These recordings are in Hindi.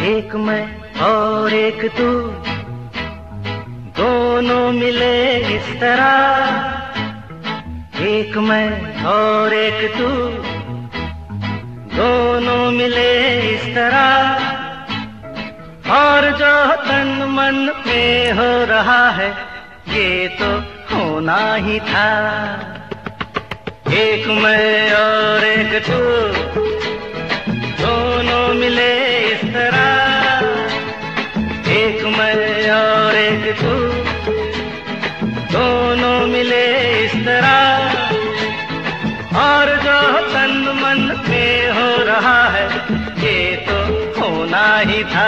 एक मैं और एक तू, दोनों मिले इस तरह। एक मैं और एक तू, दोनों मिले इस तरह। और जो तन मन में हो रहा है, ये तो होना ही था। एक मैं और एक तू, दोनों मिले इस तरह। एक मैं और एक तू, दोनों मिले इस तरह। और जो तन मन में हो रहा है, ये तो होना ही था।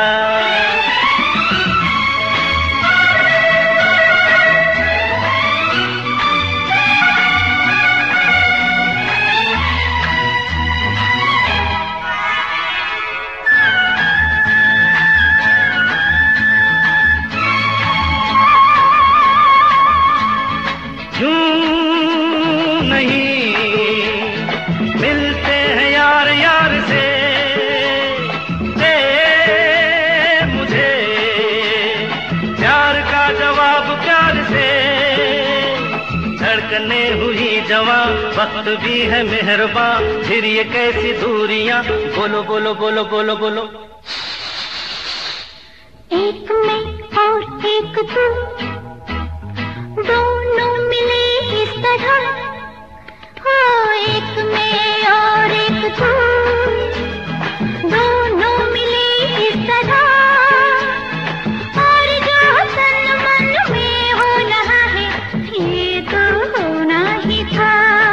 धड़कने हुई जवां, वक्त भी है मेहरबान, फिर ये कैसी दूरियां। बोलो बोलो बोलो बोलो बोलो। एक मैं और एक तू, दोनों मिले इस तरह। हो एक मैं और एक तू, दोनों मिले इस तरह। और जो तन मन में हो रहा है, ये तो होना ही था।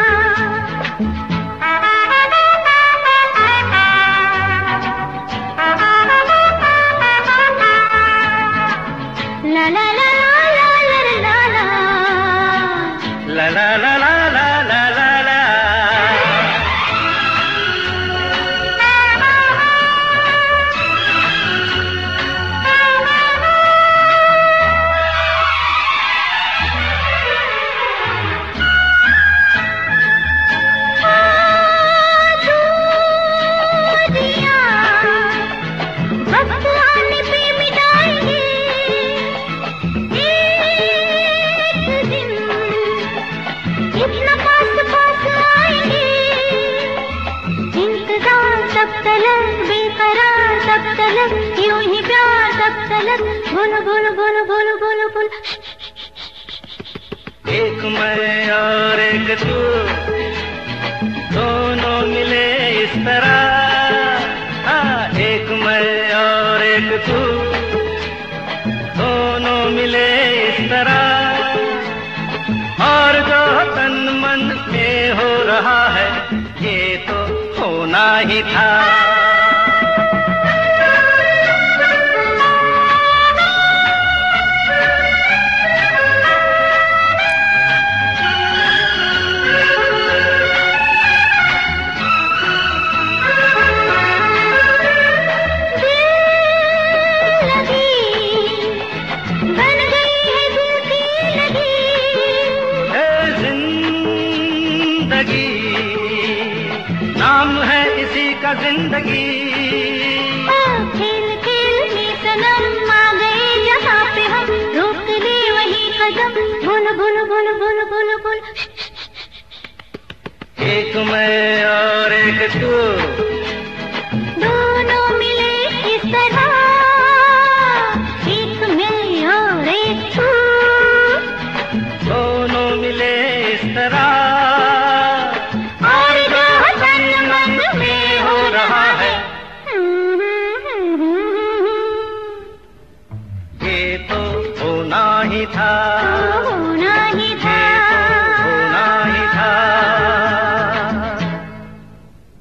ला ला ला ला ला ला ला ला ला ला ला ला ला ला ला। बेकरार तब तलक, यूं ही प्यार तब तलक। बोलो बोलो बोलो बोलो बोलो बोलो। एक मैं और एक तू, दोनों मिले इस तरह। एक मैं और एक तू, दोनों मिले इस तरह। और जो तन मन में हो रहा है, ये तो होना ही था। नाम है इसी का जिंदगी। खेल खेल में सनम आ गए यहाँ पे हम, रोक ले वही कदम। बोलो बोलो बोलो बोलो बोलो बोलो। एक मैं और एक तू, दोनों मिले इस तरह। एक मैं और एक तू, दोनों मिले इस तरह। ये तो होना ही था।